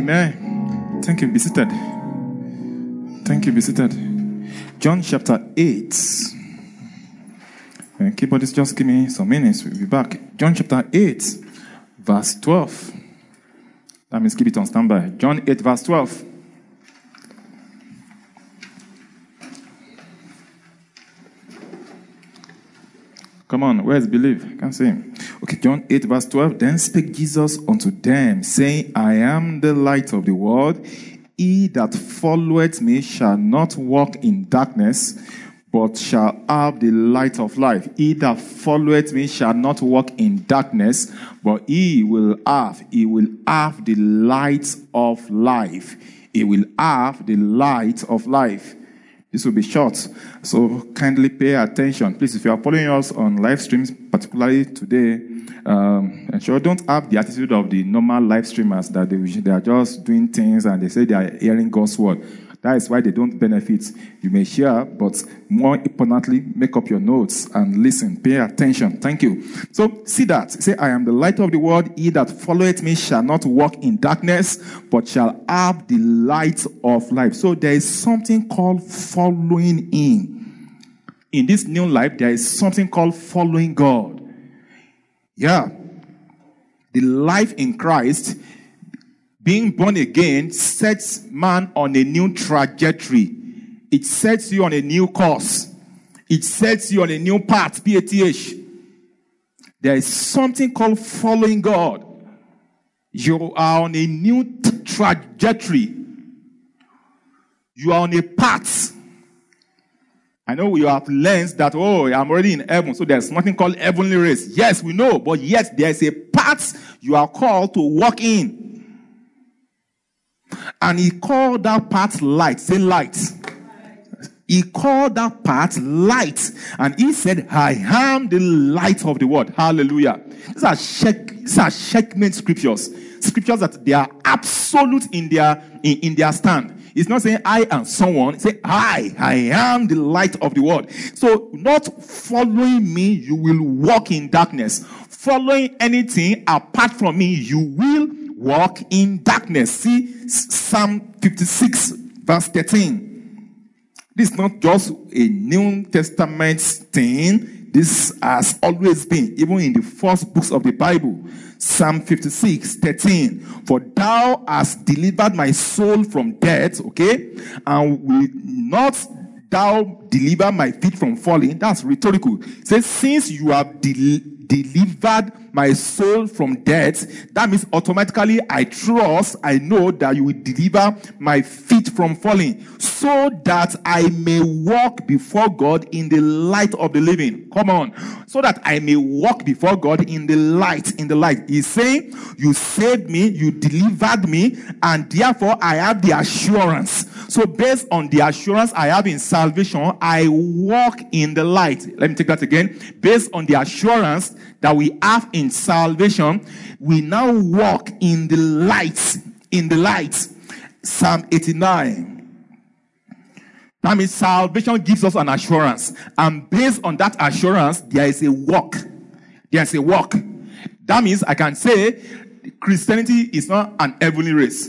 Amen. Thank you. Be seated. Thank you. Be seated. John chapter 8. Keyboardist, just give me some minutes. We'll be back. John chapter 8, verse 12. That means keep it on standby. John 8, verse 12. Come on, where's belief? I can't see him. Okay, John 8, verse 12. Then spake Jesus unto them, saying, I am the light of the world. He that followeth me shall not walk in darkness, but shall have the light of life. He that followeth me shall not walk in darkness, but he will have the light of life. He will have the light of life. This will be short, so kindly pay attention. Please, if you are following us on live streams, particularly today, ensure don't have the attitude of the normal live streamers that they are just doing things and they say they are hearing God's word. That is why they don't benefit. You may share, but more importantly, make up your notes and listen. Pay attention. Thank you. So, see that. Say, I am the light of the world. He that followeth me shall not walk in darkness, but shall have the light of life. So, there is something called following Him. In this new life, there is something called following God. Yeah. The life in Christ, being born again, sets man on a new trajectory. It sets you on a new course. It sets you on a new path, PATH. There is something called following God. You are on a new trajectory. You are on a path. I know you have learned that, I'm already in heaven, so there's nothing called heavenly race. Yes, we know, but yet there is a path you are called to walk in. And he called that path light. Say light. He called that path light. And he said, I am the light of the world. Hallelujah. These are checkmate scriptures. Scriptures that they are absolute in their stand. It's not saying I am someone. Say I am the light of the world. So not following me, you will walk in darkness. Following anything apart from me, you will walk in darkness. See Psalm 56, verse 13. This is not just a New Testament thing. This has always been, even in the first books of the Bible. Psalm 56, 13. For thou hast delivered my soul from death, okay? And will not thou deliver my feet from falling? That's rhetorical. It says, since you have delivered my soul from death, that means automatically I know that you will deliver my feet from falling, so that I may walk before God in the light of the living. Come on. So that I may walk before God in the light, He's saying, you saved me, you delivered me, and therefore I have the assurance. So based on the assurance I have in salvation, I walk in the light. Let me take that again. Based on the assurance that we have in salvation, we now walk in the light. Psalm 89. That means salvation gives us an assurance. And based on that assurance, there is a walk. That means I can say Christianity is not an heavenly race.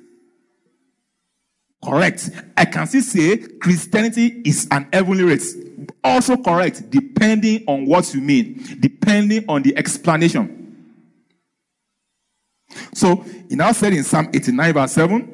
Correct. I can still say Christianity is an heavenly race. Also correct, depending on what you mean, depending on the explanation. So, he now said in Psalm 89, verse 7,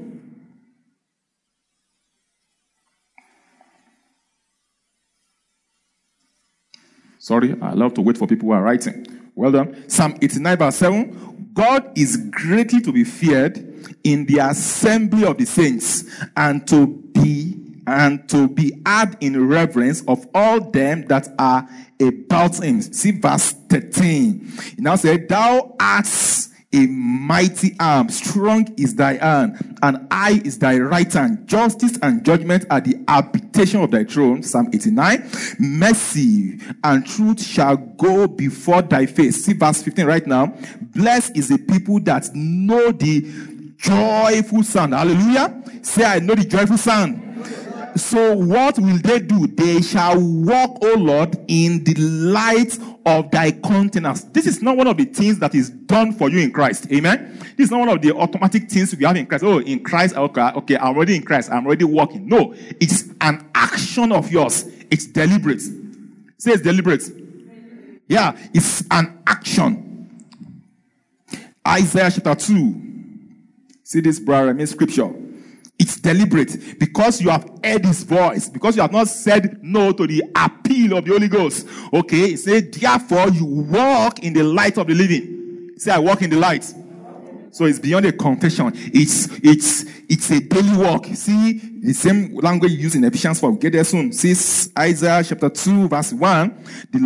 sorry, I love to wait for people who are writing. Well done. Psalm 89, verse 7, God is greatly to be feared in the assembly of the saints, and to be had in reverence of all them that are about him. See verse 13. He now said, thou art a mighty arm, strong is thy hand, and eye is thy right hand. Justice and judgment are the habitation of thy throne. Psalm 89. Mercy and truth shall go before thy face. See verse 15 right now. Blessed is the people that know the joyful sound. Hallelujah. Say, I know the joyful sound. So what will they do? They shall walk, O Lord, in the light of thy countenance. This is not one of the things that is done for you in Christ. Amen. This is not one of the automatic things we have in Christ. Oh, in Christ, okay, I'm already in Christ. I'm already walking. No, it's an action of yours. It's deliberate. Say it's deliberate. Yeah, it's an action. Isaiah chapter 2. See this, brother, in scripture. It's deliberate because you have heard his voice, because you have not said no to the appeal of the Holy Ghost. Okay, say, therefore you walk in the light of the living. Say, I walk in the light. So it's beyond a confession. It's a daily walk. See the same language you use in Ephesians 4. We'll get there soon. See Isaiah chapter 2, verse 1.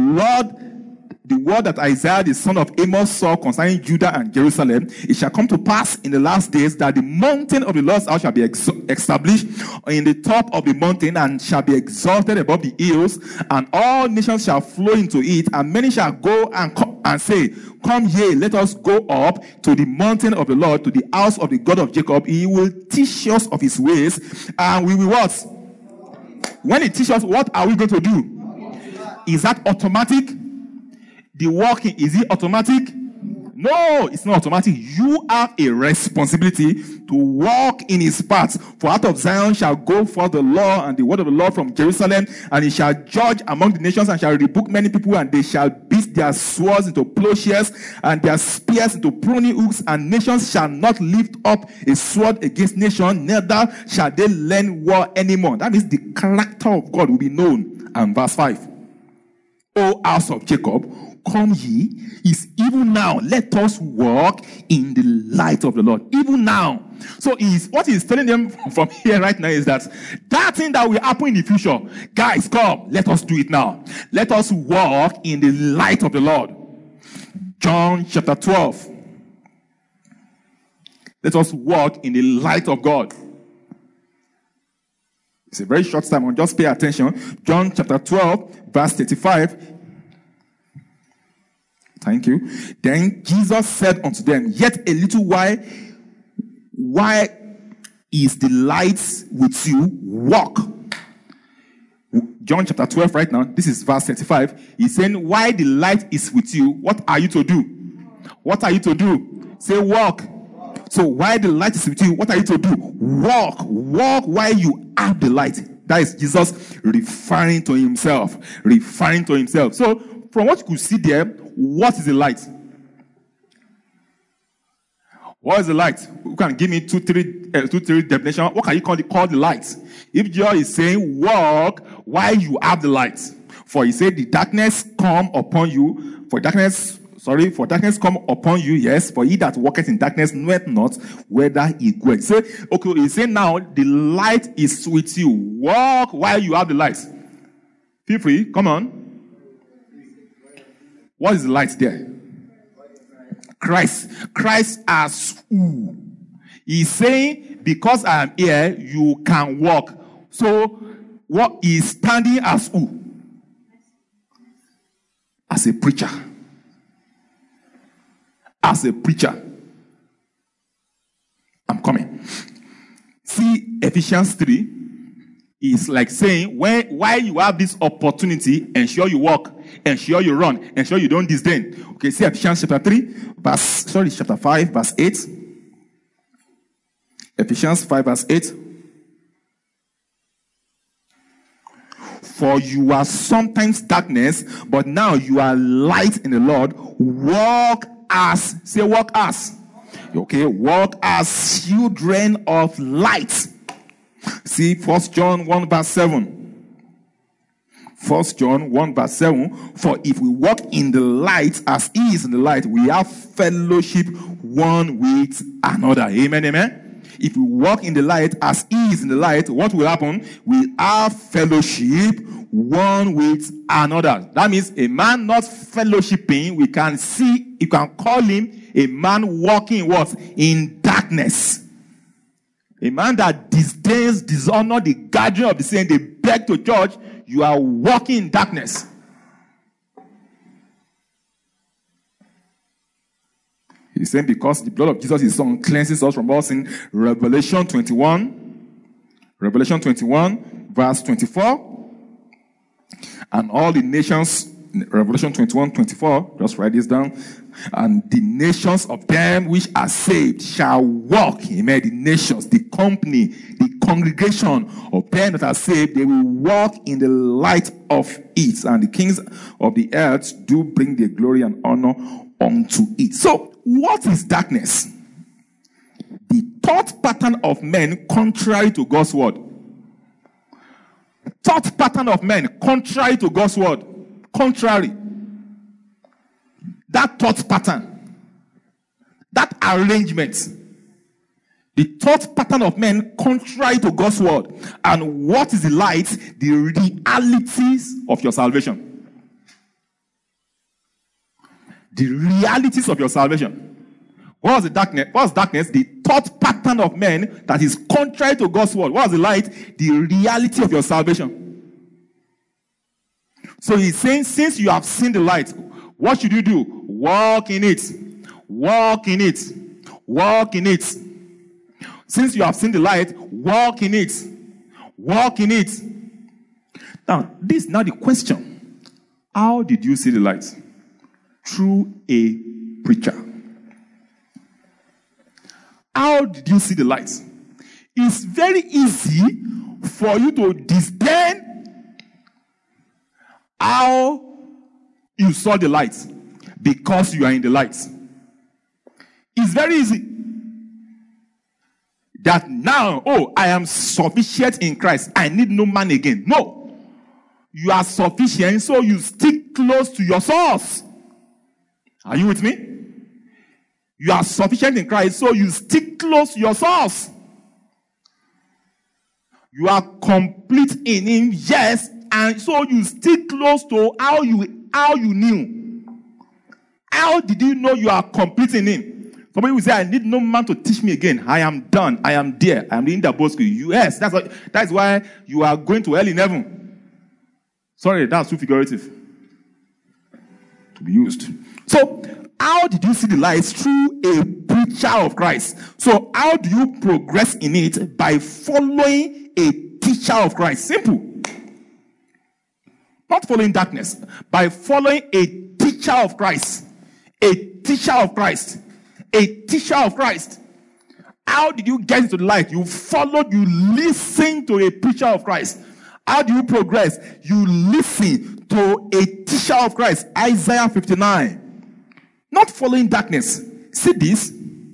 The word that Isaiah, the son of Amos, saw concerning Judah and Jerusalem, it shall come to pass in the last days that the mountain of the Lord's house shall be established in the top of the mountain and shall be exalted above the hills, and all nations shall flow into it, and many shall go and say, come ye, let us go up to the mountain of the Lord, to the house of the God of Jacob. He will teach us of his ways, and we will what? When he teaches us, what are we going to do? Is that automatic? The walking, is it automatic? No, it's not automatic. You have a responsibility to walk in his paths. For out of Zion shall go forth the law and the word of the Lord from Jerusalem, and he shall judge among the nations and shall rebuke many people, and they shall beat their swords into plowshares and their spears into pruning hooks, and nations shall not lift up a sword against nation, neither shall they learn war anymore. That means the character of God will be known. And verse 5. O house of Jacob, come ye, is even now. Let us walk in the light of the Lord. Even now. So what he's telling them from here right now is that thing that will happen in the future, guys, come, let us do it now. Let us walk in the light of the Lord. John chapter 12. Let us walk in the light of God. It's a very short sermon. Just pay attention. John chapter 12, verse 35. Thank you. Then Jesus said unto them, yet a little while, why is the light with you? Walk. John chapter 12 right now. This is verse 35. He's saying, why the light is with you, what are you to do? What are you to do? Say walk. So why the light is with you, what are you to do? Walk. Walk while you have the light. That is Jesus referring to himself. Referring to himself. So from what you could see there, what is the light? What is the light? You can give me two, three definitions. What can you call the light? If John is saying walk while you have the light. For he said the darkness come upon you. For darkness come upon you, yes. For he that walketh in darkness knoweth not whither he goeth. So, okay, he's saying now the light is with you. Walk while you have the light. Feel free, come on. What is the light there? Christ. Christ as who? He's saying, because I am here, you can walk. So, what is standing as who? As a preacher. As a preacher. I'm coming. See, Ephesians 3 is like saying, while you have this opportunity, ensure you walk, ensure you run, ensure you don't disdain. Okay, see Ephesians chapter 5, verse 8. Ephesians 5, verse 8. For you are sometimes darkness, but now you are light in the Lord. Walk as. Okay, walk as children of light. See 1 John 1 verse 7. 1 John 1 verse 7. For if we walk in the light as he is in the light, we have fellowship one with another. Amen, amen. If we walk in the light as he is in the light, what will happen? We have fellowship one with another. That means a man not fellowshipping, we can see, you can call him a man walking what? In darkness. A man that disdains, dishonor the gathering of the saints, they beg to church, you are walking in darkness. He's saying because the blood of Jesus, his son, cleanses us from all sin. Revelation 21. Revelation 21, verse 24. And all the nations, Revelation 21, 24, just write this down. And the nations of them which are saved shall walk. Amen. The nations, the company, the congregation of them that are saved, they will walk in the light of it. And the kings of the earth do bring their glory and honor unto it. So, what is darkness? The thought pattern of men contrary to God's word. Thought pattern of men contrary to God's word. Contrary. That thought pattern, that arrangement, the thought pattern of men contrary to God's word. And what is the light? The realities of your salvation. The realities of your salvation. What was the darkness? What was darkness? The thought pattern of men that is contrary to God's word. What was the light? The reality of your salvation. So he's saying, since you have seen the light, what should you do? Walk in it. Walk in it. Walk in it. Since you have seen the light, walk in it. Walk in it. Now, this is now the question. How did you see the light? Through a preacher. How did you see the light? It's very easy for you to discern how you saw the light because you are in the light. It's very easy. That now, I am sufficient in Christ. I need no man again. No. You are sufficient, so you stick close to your source. Are you with me? You are sufficient in Christ, so you stick close to your source. You are complete in Him, yes, and so you stick close to how you knew. How did you know you are complete in Him? Somebody will say, I need no man to teach me again. I am done. I am there. I am in the Bosco. Yes, that's why you are going to hell in heaven. Sorry, that's too figurative to be used. So, how did you see the light? Through a preacher of Christ. So, how do you progress in it? By following a teacher of Christ. Simple. Not following darkness. By following a teacher of Christ. A teacher of Christ. A teacher of Christ. How did you get into the light? You followed, you listened to a preacher of Christ. How do you progress? You listen to a teacher of Christ. Isaiah 59. Not following darkness. See this?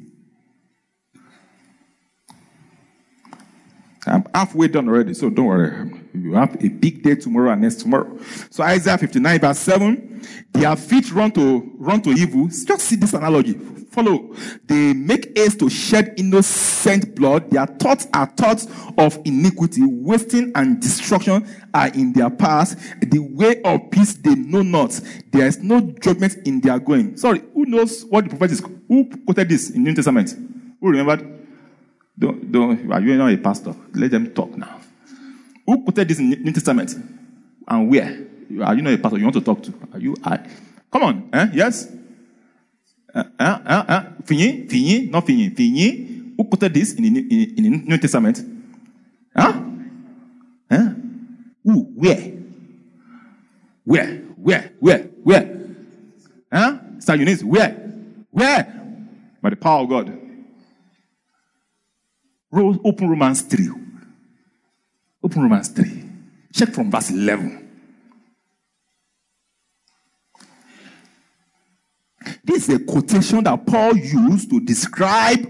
I'm halfway done already, so don't worry. You have a big day tomorrow and next tomorrow. So Isaiah 59 verse 7. Their feet run to evil. Just see this analogy. Follow. They make haste to shed innocent blood. Their thoughts are thoughts of iniquity. Wasting and destruction are in their paths. The way of peace they know not. There is no judgment in their going. Sorry, who knows what the prophet is? Who quoted this in New Testament? Who remembered? Don't. Are you not a pastor? Let them talk now. Who quoted this in New Testament? And where? Are you not a pastor? You want to talk to? Are you? Come on. Yes? Fini? Not fini. Who quoted this in the New Testament? Who? Where? Sir Eunice, where? By the power of God. Open Romans 3. Open Romans 3. Check from verse 11. This is a quotation that Paul used to describe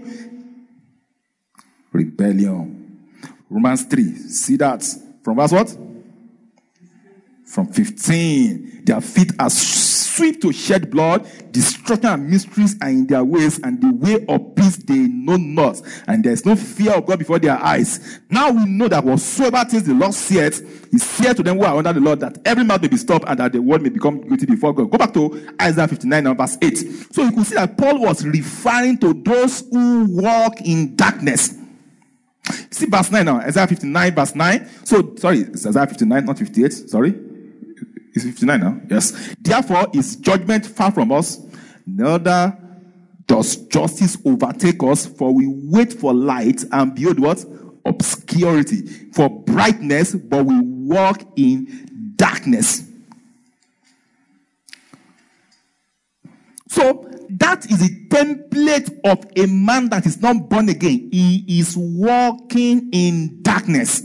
rebellion. Romans 3. See that? From verse what? From 15. Their feet are swift to shed blood. Destruction and mysteries are in their ways, and the way of peace they know not. And there is no fear of God before their eyes. Now we know that whatsoever things the Lord saith, He saith to them who are under the Lord, that every mouth may be stopped and that the world may become guilty before God. Go back to Isaiah 59 and verse 8. So you can see that Paul was referring to those who walk in darkness. See verse 9 now. Isaiah 59 verse 9. So, sorry, it's Isaiah 59, not 58. Sorry. It's 59 now. Yes. Therefore is judgment far from us, neither does justice overtake us, for we wait for light, and behold what? obscurity, for brightness, but we walk in darkness. So that is a template of a man that is not born again. He is walking in darkness.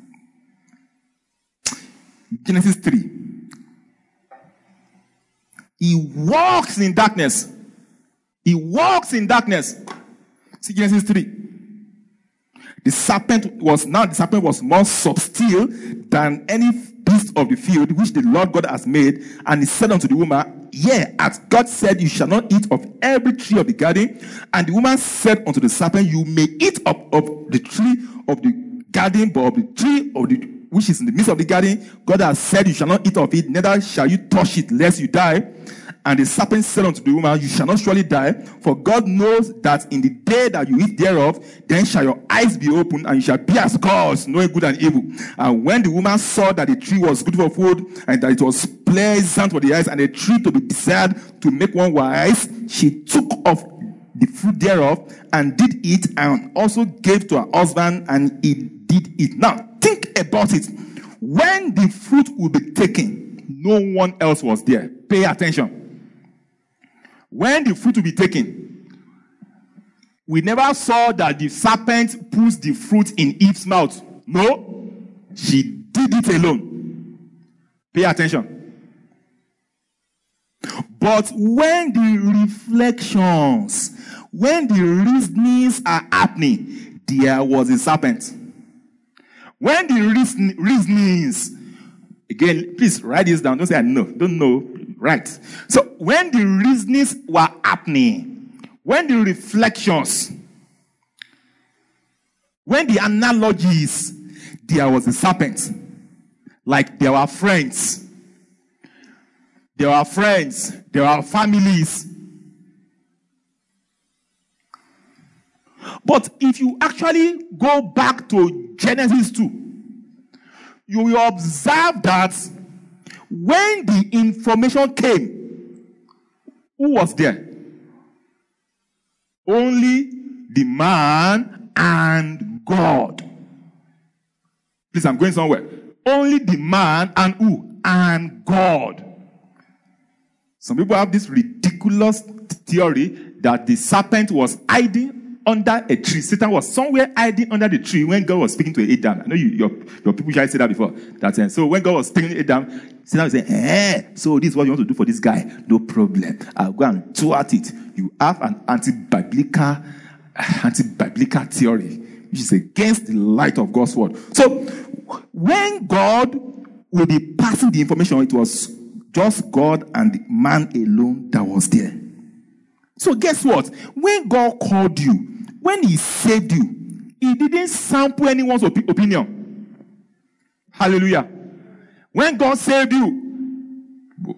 Genesis 3. He walks in darkness. He walks in darkness. See Genesis 3. The serpent was more subtle than any beast of the field which the Lord God has made. And he said unto the woman, yea, as God said, you shall not eat of every tree of the garden. And the woman said unto the serpent, you may eat of the tree of the garden, but of the tree of the which is in the midst of the garden, God has said, you shall not eat of it, neither shall you touch it, lest you die. And the serpent said unto the woman, you shall not surely die, for God knows that in the day that you eat thereof, then shall your eyes be opened, and you shall be as gods, knowing good and evil. And when the woman saw that the tree was good for food, and that it was pleasant for the eyes, and a tree to be desired to make one wise, she took of the fruit thereof, and did eat, and also gave to her husband, and he did eat. Now, think about it. When the fruit will be taken, no one else was there. Pay attention. When the fruit will be taken, we never saw that the serpent puts the fruit in Eve's mouth. No, she did it alone. Pay attention. But when the reflections, when the reasonings are happening, there was a serpent. When the reasonings, again, please write this down. Don't say I know. Don't know. Right. So when the reasonings were happening, when the reflections, when the analogies, there was a serpent. Like there were friends. There were friends. There were families. But if you actually go back to Genesis 2, you will observe that when the information came, who was there? Only the man and God. Please, I'm going somewhere. Only the man and who? And God. Some people have this ridiculous theory that the serpent was hiding under a tree. Satan was somewhere hiding under the tree when God was speaking to Adam. I know your people usually say that before. So when God was telling Adam, Satan was saying, so this is what you want to do for this guy. No problem. I'll go and thwart it. You have an anti-biblical theory, which is against the light of God's word. So when God will be passing the information, it was just God and the man alone that was there. So guess what? When God called you, when he saved you, he didn't sample anyone's opinion. Hallelujah. When God saved you,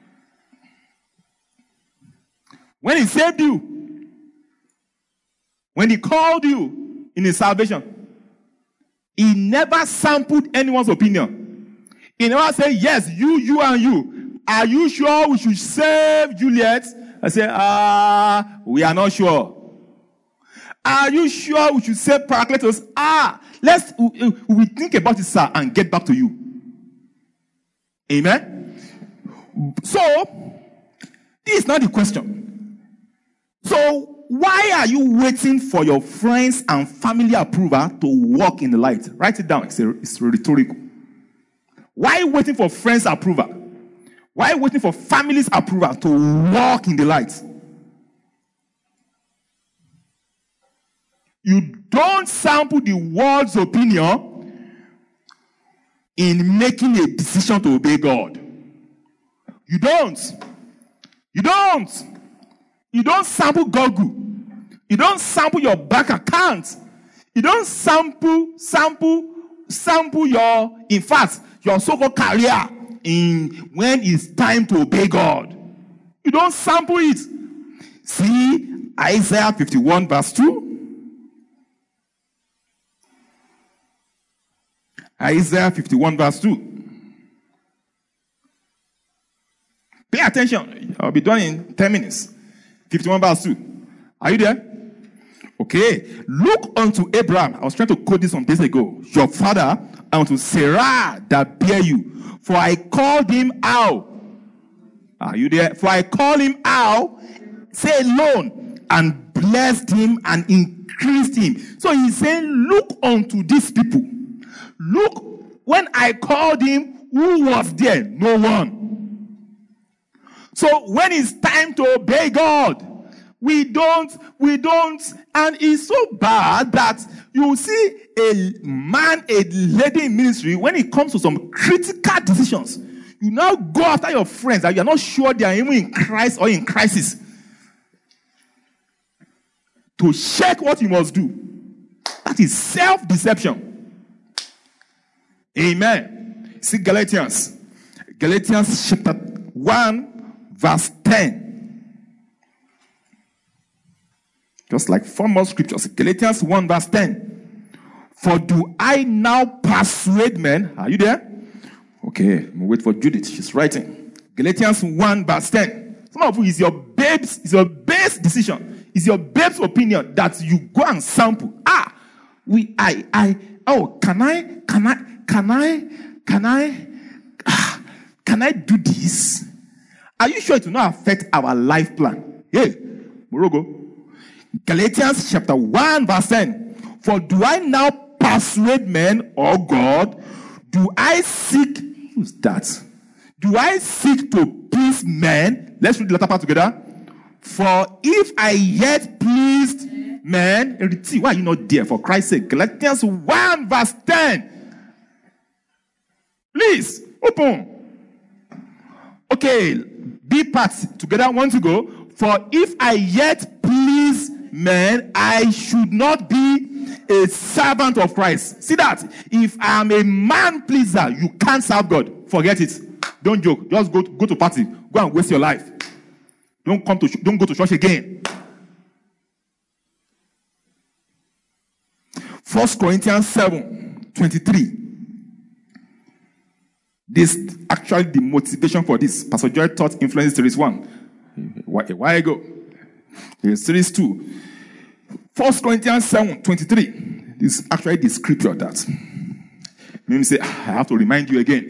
when he saved you, when he called you in his salvation, he never sampled anyone's opinion. He never said, yes, you and you. Are you sure we should save Juliet? I say, we are not sure. Are you sure we should say Paracletos? We think about it, sir, and get back to you. Amen? So, this is not the question. So, why are you waiting for your friends and family approval to walk in the light? Write it down. It's rhetorical. Why are you waiting for friends' approval? Why are you waiting for family's approval to walk in the light? You don't sample the world's opinion in making a decision to obey God. You don't. You don't. You don't sample Google. You don't sample your bank account. You don't sample your, in fact, your so-called career in when it's time to obey God. You don't sample it. See Isaiah 51 verse 2. Isaiah 51 verse 2. Pay attention. I'll be done in 10 minutes. 51 verse 2. Are you there? Okay, look unto Abraham. I was trying to quote this some days ago. Your father, and unto Sarah that bear you. For I called him out. Are you there? For I called him out, say alone, and blessed him and increased him. So he's saying, look unto these people. Look, when I called him, who was there? No one. So when it's time to obey God, we don't, and it's so bad that you see a man, a lady in ministry, when it comes to some critical decisions, you now go after your friends that you are not sure they are even in Christ or in crisis to check what you must do. That is self-deception. Amen. See Galatians chapter 1 verse 10. Just like 4 more scriptures. Galatians 1 verse 10. For do I now persuade men? Are you there? Okay, we'll wait for Judith. She's writing. Galatians 1 verse 10. Some of you is your babes, is your base decision. Is your babe's opinion that you go and sample. Can I do this? Are you sure it will not affect our life plan? Hey, Morogo. Galatians chapter 1 verse 10. For do I now persuade men or God? Do I seek, who's that? Do I seek to please men? Let's read the latter part together. For if I yet pleased men, why are you not there? For Christ's sake. Galatians 1 verse 10. Please, open. Okay, B parts together, 1 to go. For if I yet please men, I should not be a servant of Christ. See that? If I am a man pleaser, you can't serve God. Forget it. Don't joke. Just go to party. Go and waste your life. Don't go to church again. 1 Corinthians 7:23. This actually the motivation for this. Pastor Joy taught Influence Series 1 a while ago. Series 2. 1 Corinthians 7:23. This is actually the scripture that made me say, I have to remind you again.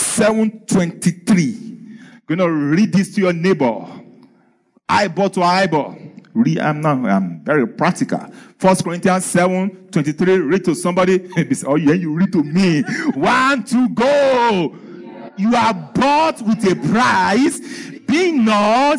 7:23. Going to read this to your neighbor. Eyeball to eyeball. I'm very practical. 1 Corinthians 7:23. Read to somebody. Oh, yeah, you read to me. 1 to go. You are bought with a price. Be not.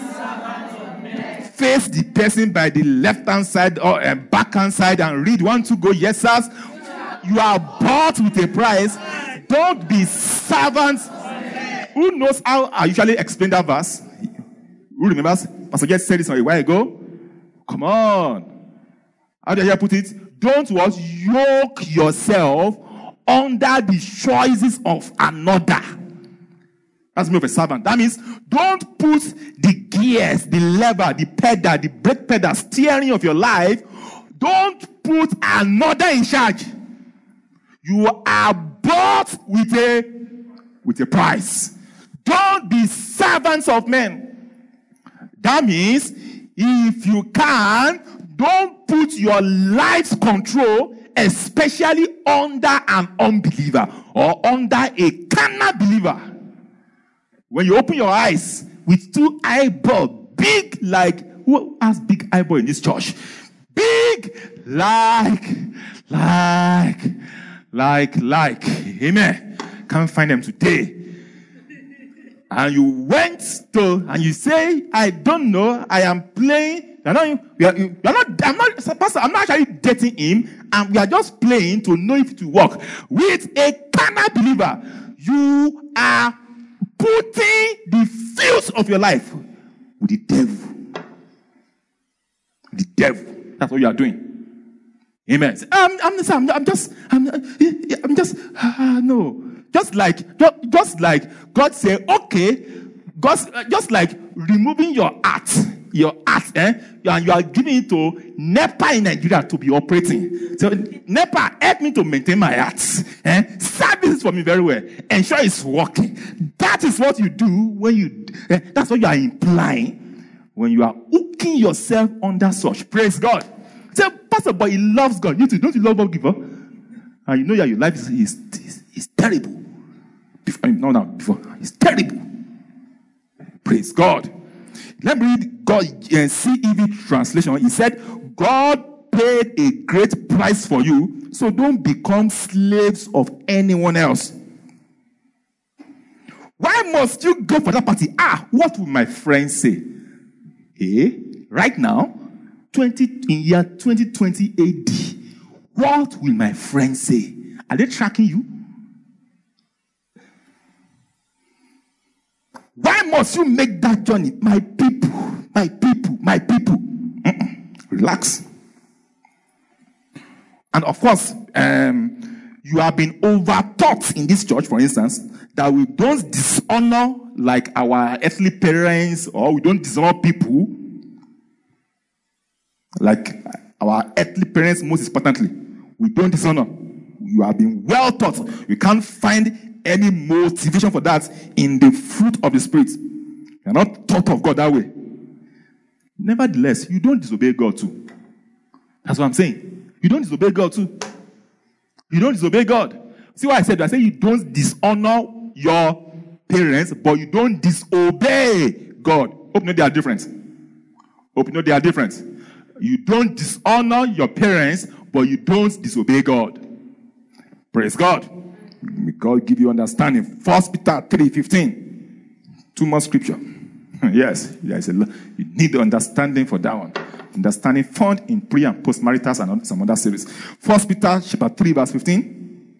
Face the person by the left-hand side or back-hand side and read. 1 to go. Yes, sirs. You are bought with a price. Don't be servants. Who knows how I usually explain that verse? Who remembers? Pastor just said this a while ago. Come on. How do I put it? Don't yoke yourself under the choices of another. That's me of a servant. That means don't put the gears, the lever, the pedal, the brake pedal, steering of your life. Don't put another in charge. You are bought with a price. Don't be servants of men. That means if you can, don't put your life's control, especially under an unbeliever or under a carnal believer. When you open your eyes with 2 eyeballs, big like, who has big eyeball in this church? Big like. Amen. Can't find them today. And you went to, and you say, I don't know, I am playing. Pastor, I'm not actually dating him, and we are just playing to know if it will work. With a carnal believer, you are putting the fields of your life with the devil. The devil. That's what you are doing. Amen. No. Just like God said, okay, just like removing your art, and you are giving it to NEPA in Nigeria to be operating. So NEPA, help me to maintain my art. Service for me very well. Ensure it's working. That is what you do when that's what you are implying when you are hooking yourself under such. Praise God. So Pastor, but he loves God. You too, don't you love God, giver? And you know your life is terrible. Before. It's terrible. Praise God. Let me read God CEV translation. He said, God paid a great price for you, so don't become slaves of anyone else. Why must you go for that party? What will my friends say? Right now, in year 2020 AD, what will my friends say? Are they tracking you? Why must you make that journey? My people. Relax. And of course, you have been over-taught in this church, for instance, that we don't dishonor like our earthly parents, or we don't dishonor people like our earthly parents, most importantly. We don't dishonor. You have been well taught. You can't find any motivation for that in the fruit of the Spirit. You're not taught of God that way. Nevertheless, you don't disobey God too. That's what I'm saying. You don't disobey God too. You don't disobey God. See what I said? I said you don't dishonor your parents, but you don't disobey God. Hope you know they are different. Hope you know they are different. You don't dishonor your parents, but you don't disobey God. Praise God. May God give you understanding. 1 Peter 3:15. Two more scripture. Yes, you need the understanding for that one. Understanding found in pre and post maritals and some other series. 1 Peter chapter 3 verse 15.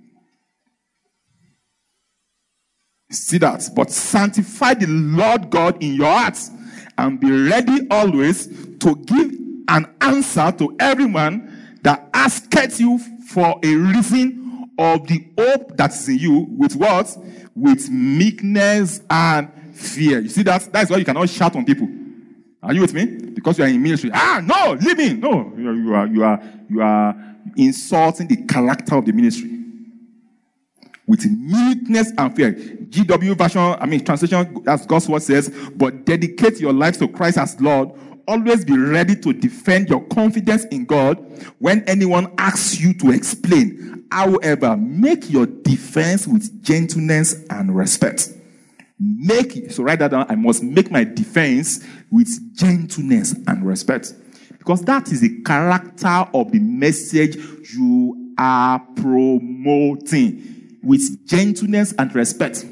See that? But sanctify the Lord God in your hearts, and be ready always to give an answer to everyone that asketh you for a reason of the hope that is in you, with what? With meekness and fear. You see that? That's why you cannot shout on people. Are you with me? Because you are in ministry. No, leave me. No, you are insulting the character of the ministry. With meekness and fear. GW version, translation, as God's word says, but dedicate your lives to Christ as Lord. Always be ready to defend your confidence in God when anyone asks you to explain. However, make your defense with gentleness and respect. So write that down. I must make my defense with gentleness and respect. Because that is the character of the message you are promoting. With gentleness and respect.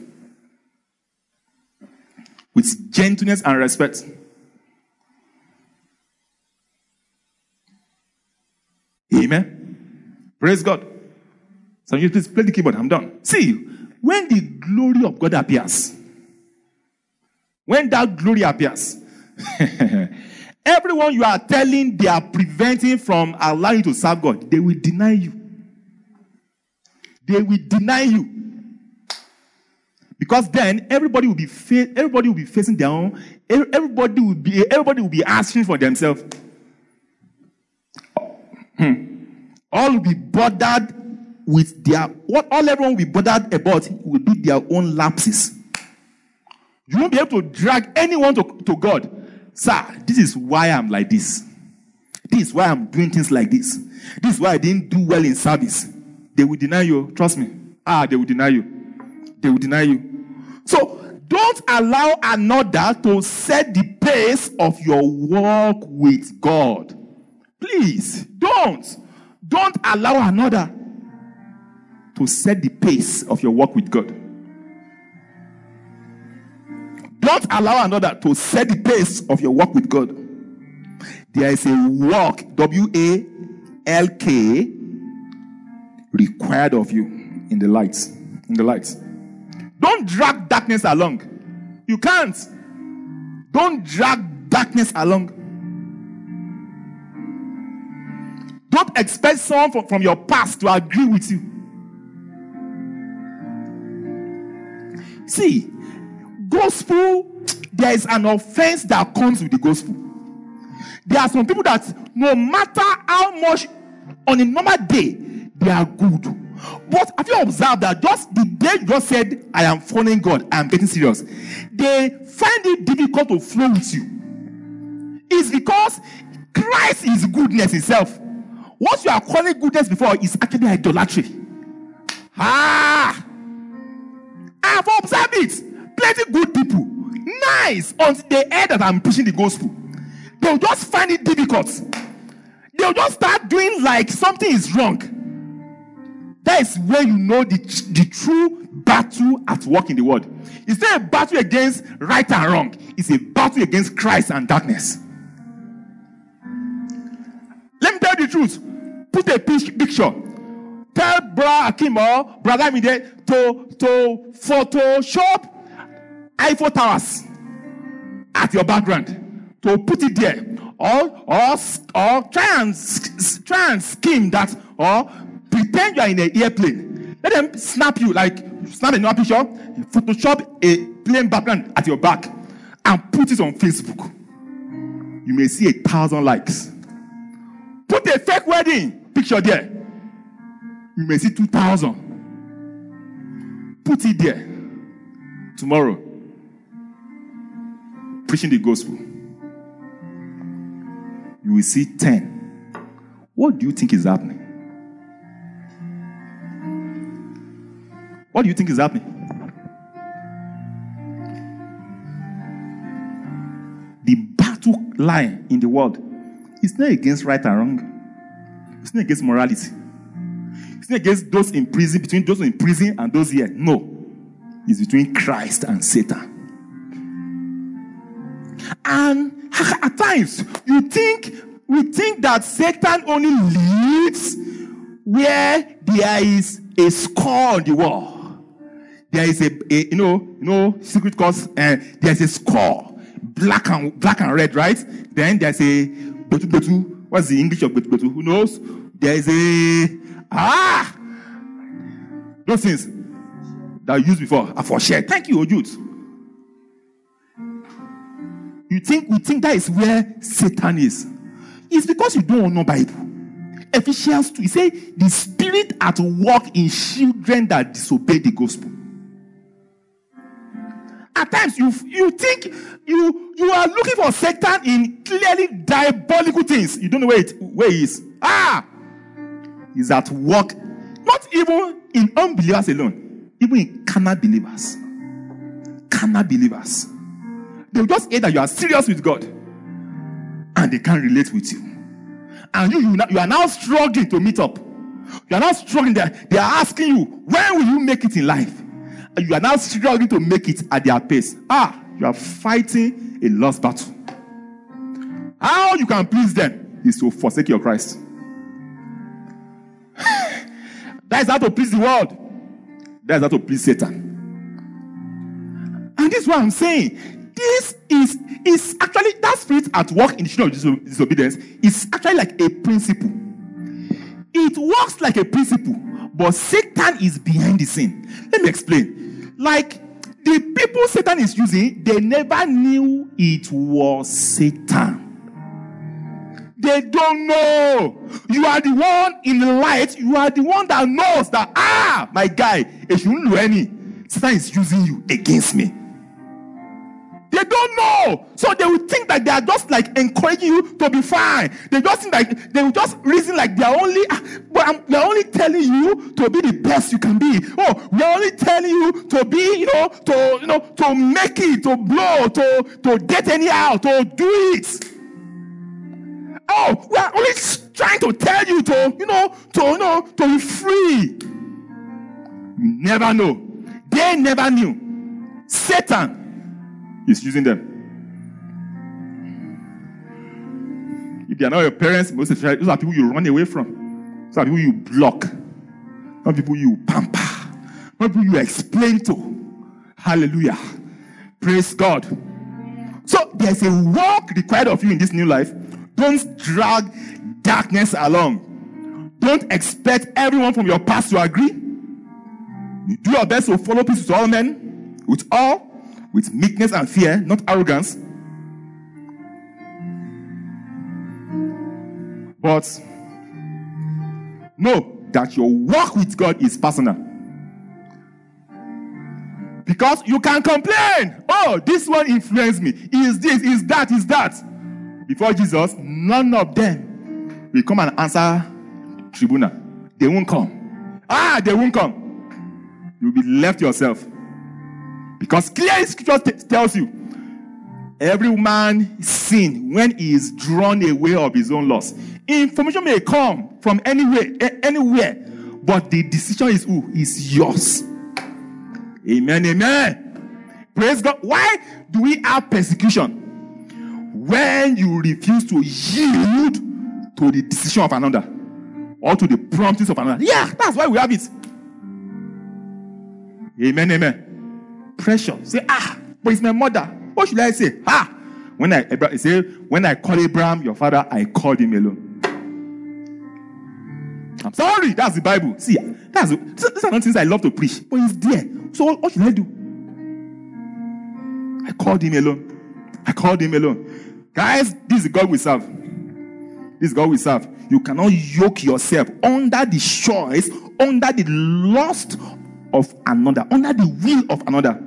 With gentleness and respect. Amen. Praise God. So you please play the keyboard. I'm done. See, when the glory of God appears, when that glory appears, everyone you are telling they are preventing from allowing you to serve God, they will deny you. They will deny you. Because then everybody will be facing their own. Everybody will be asking for themselves. All will be bothered with all everyone will be bothered about will be their own lapses. You won't be able to drag anyone to God. Sir, this is why I'm like this. This is why I'm doing things like this. This is why I didn't do well in service. They will deny you. Trust me. They will deny you. They will deny you. So, don't allow another to set the pace of your walk with God. Please, don't. Don't allow another to set the pace of your walk with God. Don't allow another to set the pace of your walk with God. There is a walk, WALK, required of you in the light. In the light. Don't drag darkness along. You can't. Don't drag darkness along. Don't expect someone from your past to agree with you. See, gospel, there is an offense that comes with the gospel. There are some people that no matter how much on a normal day, they are good. But have you observed that just the day you just said, I am following God, I am getting serious, they find it difficult to flow with you. It's because Christ is goodness itself. what you are calling goodness before is actually idolatry. I've observed it. Plenty good people, nice, until they hear that I'm preaching the gospel. They'll just find it difficult. They'll just start doing like something is wrong. That is when you know the true battle at work in the world. It's not a battle against right and wrong. It's a battle against Christ and darkness. Let me tell you the truth. Put a picture. Tell Brother Akim or Brother Amide to Photoshop Eiffel Towers at your background. To put it there. Or try and scheme that, or pretend you are in an airplane. Let them snap you, like snap another picture, Photoshop a plain background at your back, and put it on Facebook. You may see 1,000 likes. Put a fake wedding picture there. You may see 2,000. Put it there. Tomorrow, preaching the gospel, you will see 10. What do you think is happening? What do you think is happening? The battle line in the world is not against right and wrong. It's not against morality. It's not against those in prison, between those in prison and those here. No. It's between Christ and Satan. And at times, we think that Satan only lives where there is a score on the wall. There is a secret cause, there's a score, black and red, right? Then there's a betu. What's the English of betu? Who knows? There is those things that I used before are for share. Thank you, youth. We think that is where Satan is. It's because you don't know Bible. Ephesians 2, he said, the spirit at work in children that disobey the gospel. At times you think you are looking for Satan in clearly diabolical things. You don't know where he is. He's at work, not even in unbelievers alone, even in carnal believers. Carnal believers. They'll just hear that you are serious with God, and they can't relate with you. And you are now struggling to meet up. You are now struggling. They are asking you, when will you make it in life? And you are now struggling to make it at their pace. You are fighting a lost battle. How you can please them is to forsake your Christ. That is how to please the world. That is how to please Satan. And this is what I'm saying. This is actually, that spirit at work in the children of disobedience is actually like a principle. It works like a principle, but Satan is behind the scene. Let me explain. Like, the people Satan is using, they never knew it was Satan. They don't know. You are the one in the light. You are the one that knows that, my guy, Satan is using you against me. They don't know. So they will think that they are just like encouraging you to be fine. They just think like they will just reason like they are only, we are only telling you to be the best you can be. We are only telling you to be, to make it, to blow, to get anyhow, to do it. We are only trying to tell you to be free. You never know. They never knew. Satan is using them. If they are not your parents, most especially, those are people you run away from. Those are people you block. Not people you pamper. Not people you explain to. Hallelujah. Praise God. So there's a work required of you in this new life. Don't drag darkness along. Don't expect everyone from your past to agree. You do your best to follow peace with all men, with meekness and fear, not arrogance. But know that your walk with God is personal. Because you can complain. This one influenced me. Is this, is that, is that. Before Jesus, none of them will come and answer tribunal. They won't come. They won't come. You'll be left yourself. Because clear scripture tells you, every man sin when he is drawn away of his own loss. Information may come from anywhere, but the decision is who? Is yours. Amen, amen. Praise God. Why do we have persecution? When you refuse to yield to the decision of another or to the promptings of another. Yeah, that's why we have it. Amen, amen. Pressure. Say, but it's my mother. What should I say? When I call Abraham your father, I called him alone. I'm sorry, that's the Bible. See, these are not things I love to preach, but it's there. So what should I do? I called him alone. Guys, this is the God we serve. This is God we serve. You cannot yoke yourself under the choice, under the lust of another, under the will of another.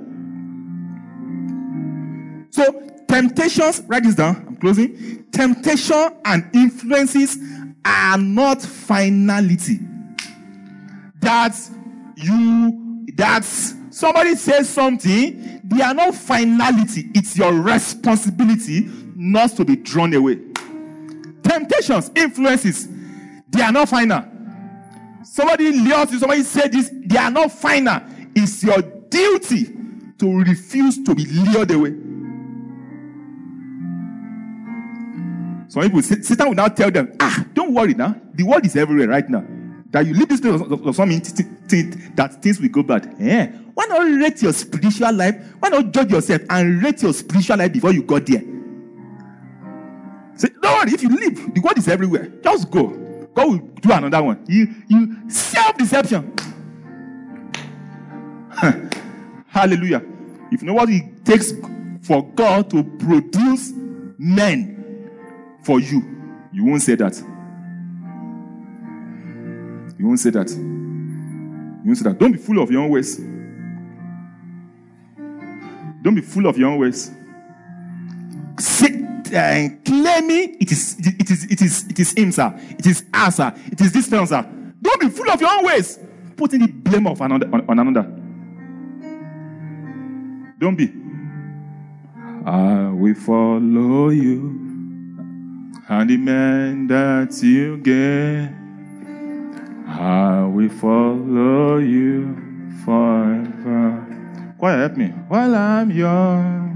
So, temptations, write this down, I'm closing. Temptation and influences are not finality. That somebody says something, they are not finality. It's your responsibility not to be drawn away. Temptations, influences, they are not final. Somebody lures you, somebody said this, they are not final. It's your duty to refuse to be lured away. Some people, Satan will now tell them, don't worry now. The world is everywhere right now. That you leave this place of something that things will go bad. Why not rate your spiritual life? Why not judge yourself and rate your spiritual life before you got there? Say, don't worry, if you leave, the world is everywhere. Just go. God will do another one. You self-deception. Hallelujah. If you know what it takes for God to produce men for you, you won't say that. You won't say that. You won't say that. Don't be full of your own ways. Don't be full of your own ways. Claiming it is him, sir. It is us, sir. It is this person, sir. Don't be full of your own ways. Putting the blame of another on another. Don't be. I will follow you, and the man that you get, I will follow you forever. Choir, help me. While I'm young.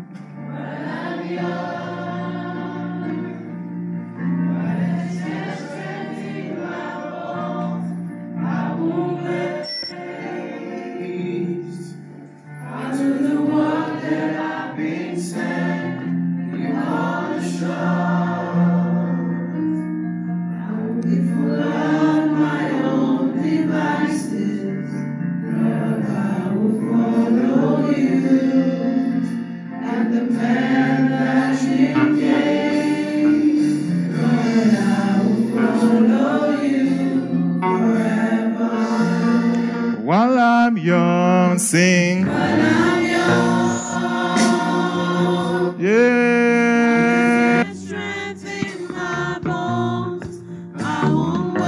While I'm young, sing. While I'm young, yeah. Strength in my bones, I won't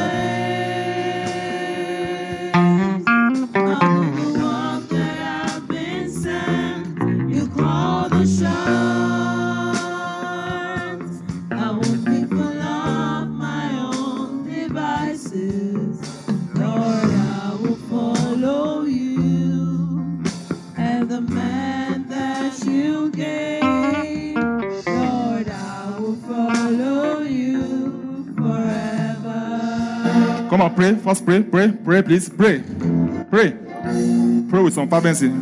wait. On the walk that I've been sent, you call the shots. I won't be full of my own devices. Lord, I will follow you, and the man that you gave. Lord, I will follow you forever. Come on, pray. First pray, please. Pray with some fervency.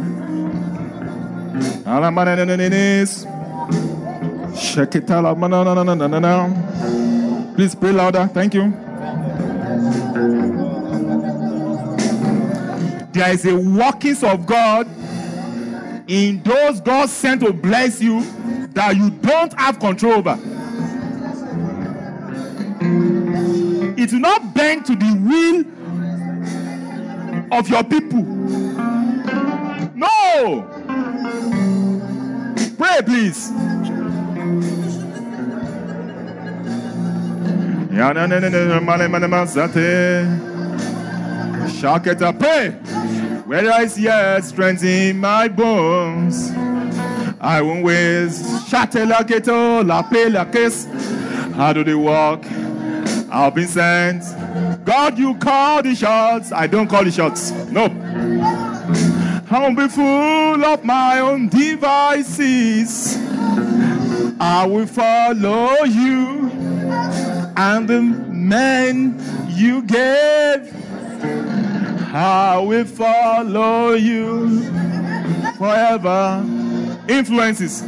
Please pray louder. Thank you. There is a workings of God in those God sent to bless you that you don't have control over. It will not bend to the will of your people. No! Pray, please. Shaketa, pray. Where there is yet strength in my bones, I won't waste. Shatelaketo, la pe la kiss. How do they walk? I've been sent. God, you call the shots. I don't call the shots. No. I'll be full of my own devices. I will follow you and the men you gave. I will follow you forever. Influences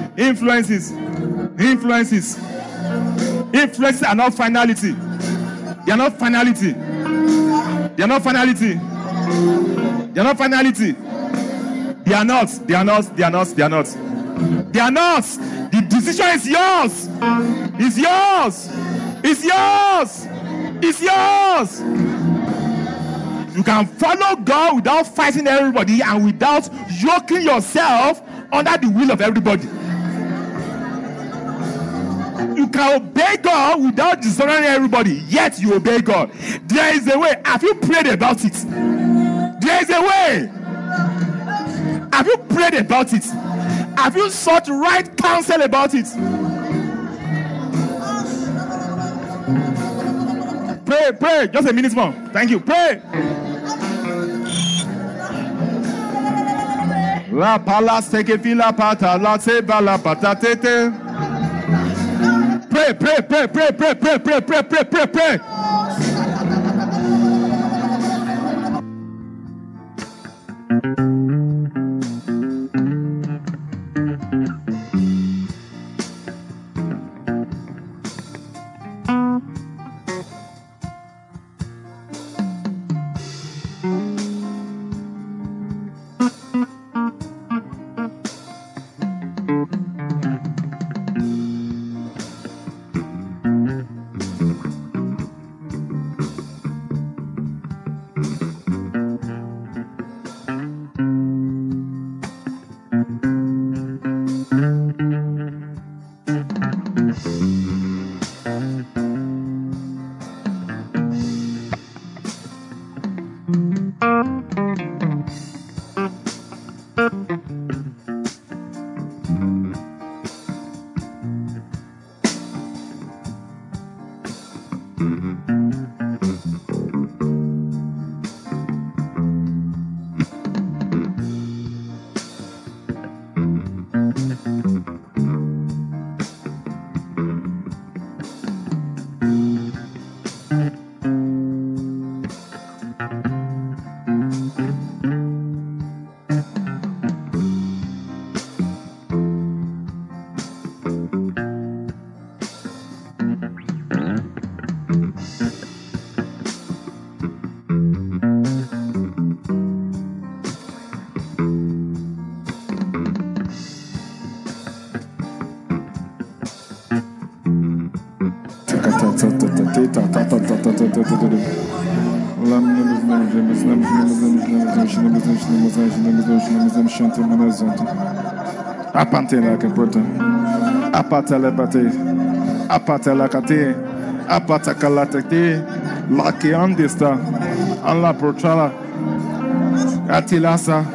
are not finality. They are not finality. They are not finality. They are not finality. They are not. They are not. They are not. They are not. They are not. The decision is yours. It's yours. It's yours. It's yours. You can follow God without fighting everybody and without yoking yourself under the will of everybody. You can obey God without dishonoring everybody, yet you obey God. There is a way. Have you prayed about it? There is a way. Have you prayed about it? Have you sought right counsel about it? Pray. Just a minute more. Thank you. Pray. La pala seke fila pata la se bala pata tete. Pray. Apantela caprota, apatelebate, apatelacate, apatacalate, laciandista, alla prochala, atilasa.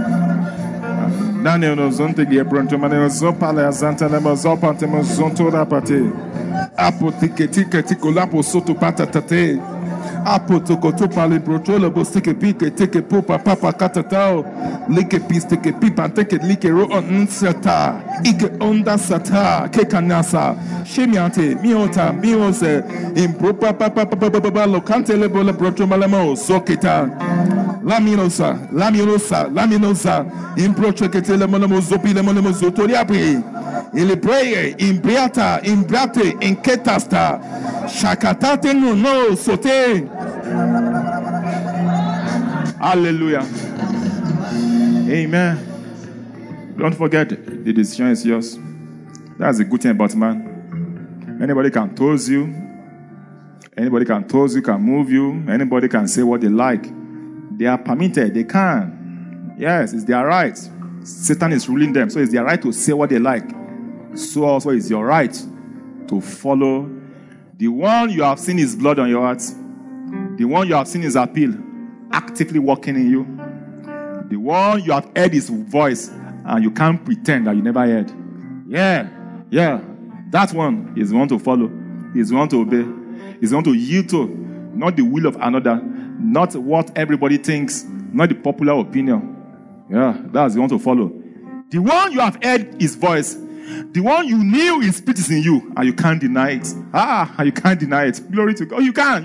Daniel no zonte dia pronto, maneo zopale azanta lema zopante mo zonto rapate. Apotiketike tikolapo soto patatate. Apotokoto pale brotola bostike pike teke popa papa katatao. Like pisteke pipa teke like ro on sata. Ike onda sata kekanasa. Shemiante miota miose impropa papa papa lokante lebola brotomalamo soketa. Laminosa, improchekete le monemo zopi le monemo zotoriapi. Il prayer, imbriata, imbrate, inketasta, shakatate no, sote. Hallelujah. Amen. Don't forget, the decision is yours. That's the good thing about man. Anybody can toss you. Anybody can toss you, can move you. Anybody can say what they like. They are permitted. They can. Yes, it's their right. Satan is ruling them. So it's their right to say what they like. So also it's your right to follow The one you have seen his blood on your heart. The one you have seen his appeal actively working in you. The one you have heard his voice and you can't pretend that you never heard. Yeah. That one is the one to follow. Is the one to obey. Is the one to yield to. Not the will of another. Not what everybody thinks. Not the popular opinion. Yeah, that's the one to follow. The one you have heard his voice. The one you knew his spirit is in you. And you can't deny it. You can't deny it. Glory to God. You can't.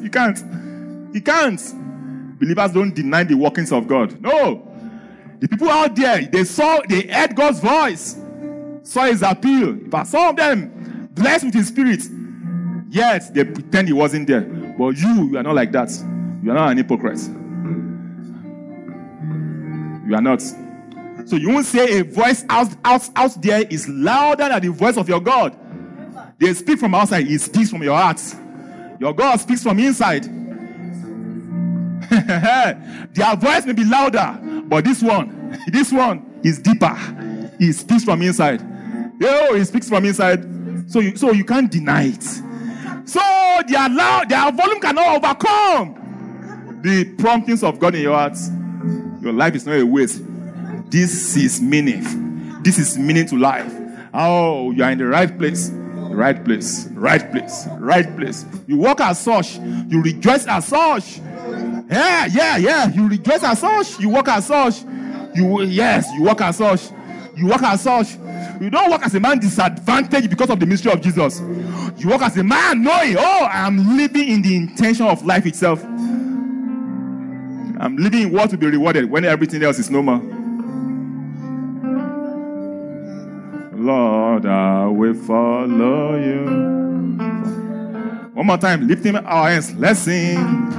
Believers don't deny the workings of God. No. The people out there, they heard God's voice. Saw his appeal. But some of them, blessed with his spirit. Yet, they pretend he wasn't there. But you are not like that. You are not an hypocrite. You are not. So you won't say a voice out there is louder than the voice of your God. They speak from outside. He speaks from your heart. Your God speaks from inside. Their voice may be louder, but this one is deeper. He speaks from inside. He speaks from inside. So you can't deny it. So their volume cannot overcome the promptings of God in your heart. Your life is not a waste. This is meaning. This is meaning to life. Oh, you are in the right place. Right place. You walk as such. You rejoice as such. Yeah. You rejoice as such. You walk as such. You walk as such. You walk as such. You don't walk as a man disadvantaged because of the mystery of Jesus. You walk as a man knowing, I am living in the intention of life itself. I'm living in what to be rewarded when everything else is normal. Lord, I will follow you. One more time, lifting our hands. Let's sing.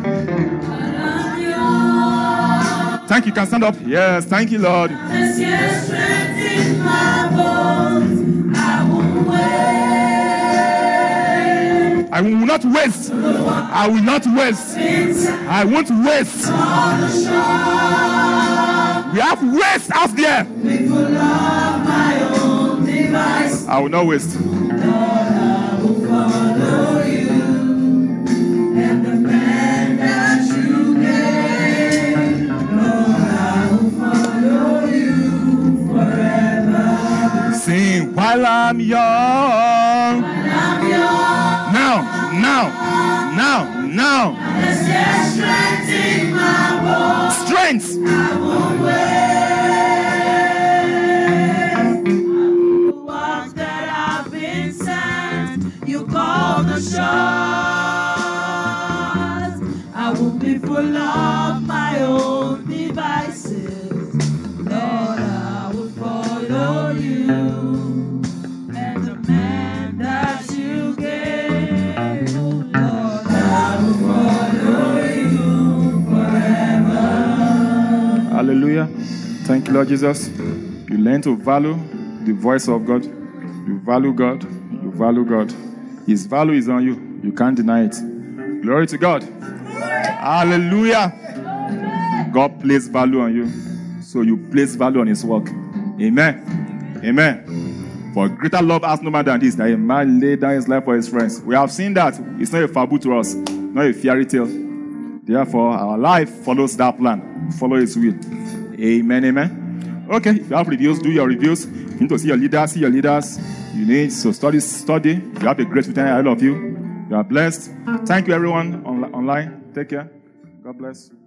Thank you. Can stand up. Yes, thank you, Lord. I will not waste. I will not waste. I won't waste. We have waste out there. I will not waste. Lord, I will follow you, and the man that you gave. Lord, I will follow you forever. Sing while I'm young. Now. Let's get strength in my bones. Strength. I won't wait. Once that I've been sent, you call the shots. I won't be full of my own devices. Lord, I will follow you, and the man that you gave. Lord, I will follow you forever. Hallelujah. Thank you, Lord Jesus. You learn to value the voice of God. You value God. You value God. His value is on you. You can't deny it. Glory to God. Hallelujah. God placed value on you. So you place value on his work. Amen. For greater love has no man than this, that a man lay down his life for his friends. We have seen that. It's not a fable to us. Not a fairy tale. Therefore, our life follows that plan. Follow his will. Amen. Okay, if you have reviews, do your reviews. If you need to see your leaders, You need to study. You have a great future ahead of you. You are blessed. Thank you, everyone online. Take care. God bless.